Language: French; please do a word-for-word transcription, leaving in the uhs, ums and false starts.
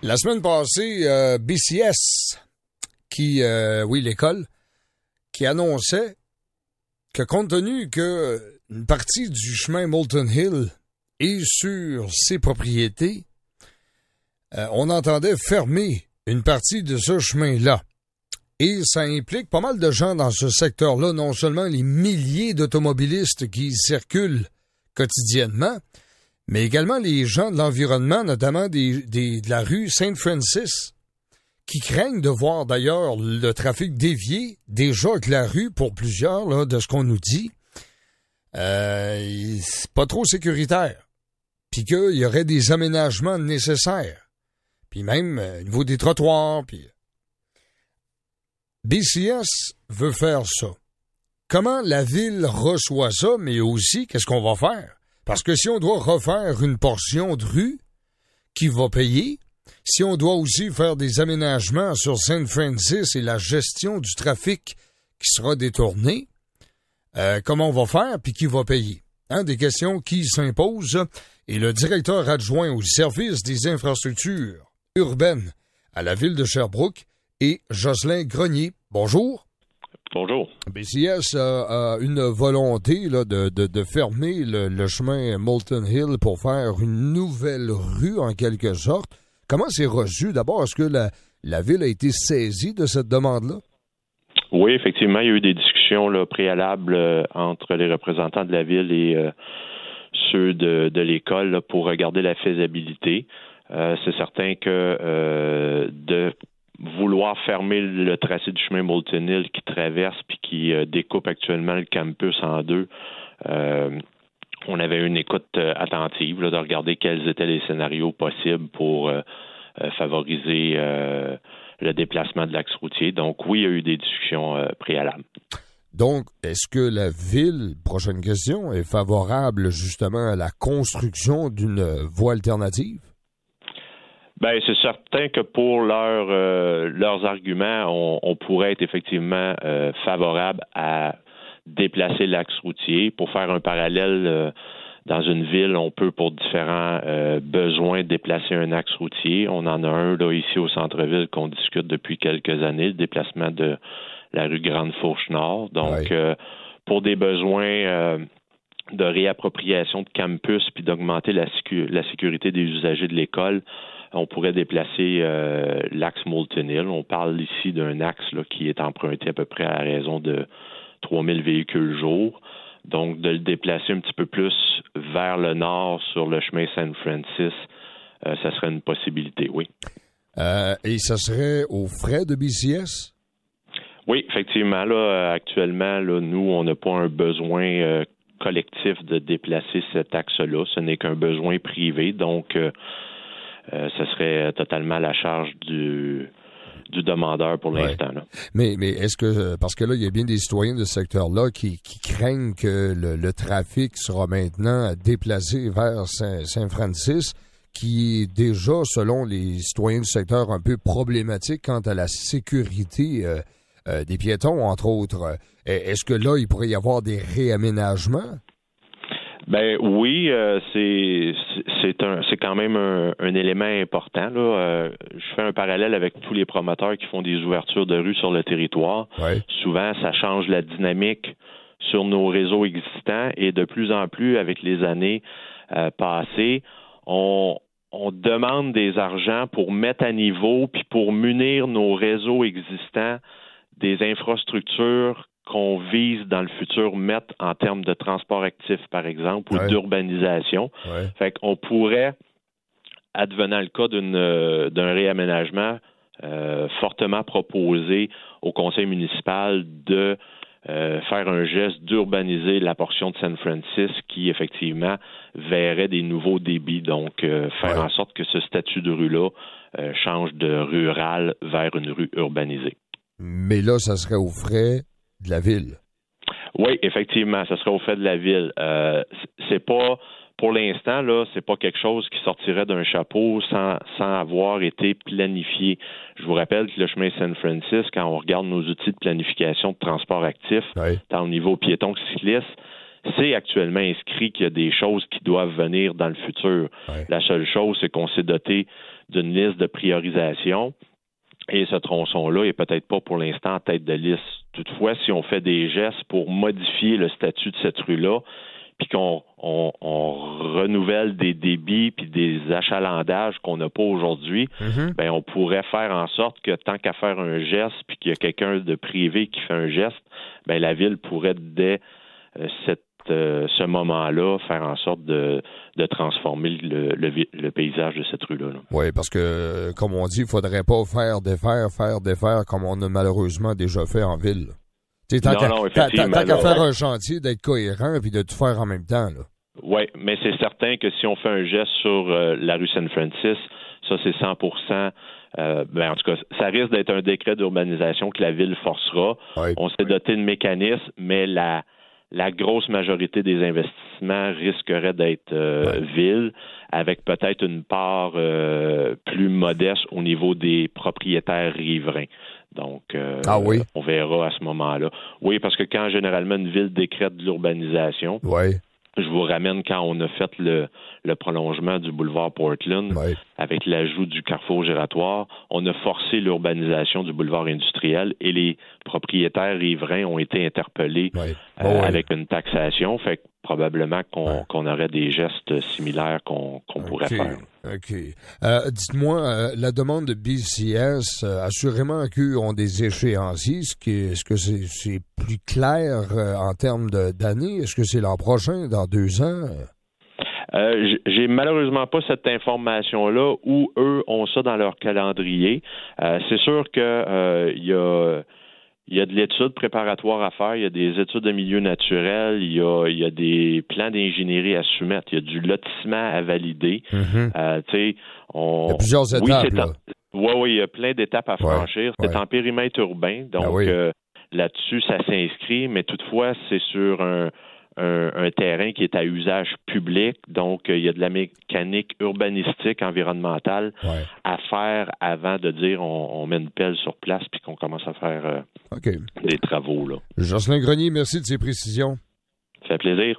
La semaine passée, euh, B C S, qui, euh, oui, l'école, qui annonçait que compte tenu que une partie du chemin Moulton Hill est sur ses propriétés, euh, on entendait fermer une partie de ce chemin-là. Et ça implique pas mal de gens dans ce secteur-là, non seulement les milliers d'automobilistes qui y circulent quotidiennement, mais également les gens de l'environnement, notamment des, des, de la rue Saint-Francis, qui craignent de voir d'ailleurs le trafic dévier, déjà que la rue, pour plusieurs, là, de ce qu'on nous dit, euh, c'est pas trop sécuritaire. Puis qu'il y aurait des aménagements nécessaires. Puis même euh, au niveau des trottoirs. Puis B C S veut faire ça. Comment la ville reçoit ça, mais aussi, qu'est-ce qu'on va faire? Parce que si on doit refaire une portion de rue, qui va payer? Si on doit aussi faire des aménagements sur Saint-Francis et la gestion du trafic qui sera détourné, euh, comment on va faire puis qui va payer? Hein, des questions qui s'imposent. Et le directeur adjoint au service des infrastructures urbaines à la ville de Sherbrooke est Jocelyn Grenier. Bonjour. Bonjour. B C S a, a une volonté là, de, de, de fermer le, le chemin Moulton Hill pour faire une nouvelle rue en quelque sorte. Comment c'est reçu? D'abord, est-ce que la, la ville a été saisie de cette demande-là? Oui, effectivement, il y a eu des discussions là, préalables euh, entre les représentants de la ville et euh, ceux de, de l'école là, pour regarder la faisabilité. Euh, c'est certain que euh, de vouloir fermer le tracé du chemin Moulton Hill qui traverse puis qui euh, découpe actuellement le campus en deux, euh, on avait une écoute euh, attentive là, de regarder quels étaient les scénarios possibles pour euh, euh, favoriser euh, le déplacement de l'axe routier. Donc oui, il y a eu des discussions euh, préalables. Donc, est-ce que la ville, prochaine question, est favorable justement à la construction d'une voie alternative? Bien, c'est certain que pour leur, euh, leurs arguments, on, on pourrait être effectivement euh, favorable à déplacer l'axe routier. Pour faire un parallèle, euh, dans une ville, on peut, pour différents euh, besoins, déplacer un axe routier. On en a un là ici au centre-ville qu'on discute depuis quelques années, le déplacement de la rue Grande-Fourche-Nord. Donc, ouais. euh, pour des besoins euh, de réappropriation de campus puis d'augmenter la, sécu- la sécurité des usagers de l'école, on pourrait déplacer euh, l'axe Moulton Hill. On parle ici d'un axe là, qui est emprunté à peu près à raison de trois mille véhicules jour. Donc, de le déplacer un petit peu plus vers le nord sur le chemin Saint-Francis, euh, ça serait une possibilité, oui. Euh, et ça serait aux frais de B C S? Oui, effectivement. Là, actuellement, là, nous, on n'a pas un besoin euh, collectif de déplacer cet axe-là. Ce n'est qu'un besoin privé. Donc, euh, euh, ce serait totalement à la charge du... du demandeur pour l'instant. Ouais. Là. Mais, mais est-ce que, parce que là, il y a bien des citoyens de ce secteur-là qui, qui craignent que le, le trafic sera maintenant déplacé vers Saint, Saint-Francis, qui est déjà, selon les citoyens du secteur, un peu problématique quant à la sécurité euh, euh, des piétons, entre autres. Est-ce que là, il pourrait y avoir des réaménagements? Ben oui, euh, c'est c'est un c'est quand même un, un élément important. Là. Euh, je fais un parallèle avec tous les promoteurs qui font des ouvertures de rue sur le territoire. Ouais. Souvent, ça change la dynamique sur nos réseaux existants et de plus en plus, avec les années euh, passées, on on demande des argents pour mettre à niveau puis pour munir nos réseaux existants des infrastructures qu'on vise dans le futur mettre en termes de transport actif, par exemple, ou ouais. d'urbanisation. Ouais. Fait qu'on pourrait, advenant le cas d'une, euh, d'un réaménagement, euh, fortement proposer au conseil municipal de euh, faire un geste d'urbaniser la portion de Saint-Francis qui, effectivement, verrait des nouveaux débits. Donc, euh, faire ouais. en sorte que ce statut de rue-là euh, change de rural vers une rue urbanisée. Mais là, ça serait aux frais de la ville. Oui, effectivement, ça serait au fait de la ville. Euh, c'est pas, pour l'instant, là, c'est pas quelque chose qui sortirait d'un chapeau sans, sans avoir été planifié. Je vous rappelle que le chemin Saint-Francis, quand on regarde nos outils de planification de transport actif, oui. tant au niveau piéton que cycliste, c'est actuellement inscrit qu'il y a des choses qui doivent venir dans le futur. Oui. La seule chose, c'est qu'on s'est doté d'une liste de priorisation. Et ce tronçon-là est peut-être pas pour l'instant en tête de liste. Toutefois, si on fait des gestes pour modifier le statut de cette rue-là, puis qu'on on, on renouvelle des débits puis des achalandages qu'on n'a pas aujourd'hui, mm-hmm. ben on pourrait faire en sorte que tant qu'à faire un geste puis qu'il y a quelqu'un de privé qui fait un geste, ben la ville pourrait dès euh, cette Euh, ce moment-là, faire en sorte de, de transformer le, le, le paysage de cette rue-là. Là. Oui, parce que, comme on dit, il ne faudrait pas faire défaire, faire défaire comme on a malheureusement déjà fait en ville. Tu sais, tant qu'à, non, tant, tant qu'à faire un chantier, d'être cohérent et de tout faire en même temps. Oui, mais c'est certain que si on fait un geste sur euh, la rue Saint-Francis, ça, c'est cent pour cent. Euh, ben, en tout cas, ça risque d'être un décret d'urbanisation que la ville forcera. Oui. On s'est doté de mécanismes, mais la La grosse majorité des investissements risquerait d'être euh, ouais. ville, avec peut-être une part euh, plus modeste au niveau des propriétaires riverains. Donc, euh, ah oui? on verra à ce moment-là. Oui, parce que quand généralement une ville décrète de l'urbanisation, ouais. je vous ramène quand on a fait le, le prolongement du boulevard Portland ouais. avec l'ajout du carrefour giratoire, on a forcé l'urbanisation du boulevard industriel et les propriétaires riverains ont été interpellés ouais. euh, oh, ouais. avec une taxation. Fait que probablement qu'on, ouais. qu'on aurait des gestes similaires qu'on, qu'on okay. pourrait faire. OK. Euh, dites-moi, euh, la demande de B C S, euh, assurément qu'eux ont des échéanciers. Est-ce que, est-ce que c'est, c'est plus clair euh, en termes de, d'années? Est-ce que c'est l'an prochain, dans deux ans? Euh, j'ai malheureusement pas cette information-là où eux ont ça dans leur calendrier. Euh, c'est sûr que euh, il y a il y a de l'étude préparatoire à faire, il y a des études de milieu naturel, il y a il y a des plans d'ingénierie à soumettre, il y a du lotissement à valider. Mm-hmm. Euh, tu sais, on il y a plusieurs étapes. Oui, là. En... oui, oui, il y a plein d'étapes à franchir. Ouais, c'est ouais. en périmètre urbain, donc ah oui. euh, là-dessus ça s'inscrit, mais toutefois c'est sur un Un, un terrain qui est à usage public, donc euh, il y a de la mécanique urbanistique, environnementale ouais. à faire avant de dire on, on met une pelle sur place puis qu'on commence à faire euh, okay. des travaux. Là. Jocelyn Grenier, merci de ces précisions. Ça fait plaisir.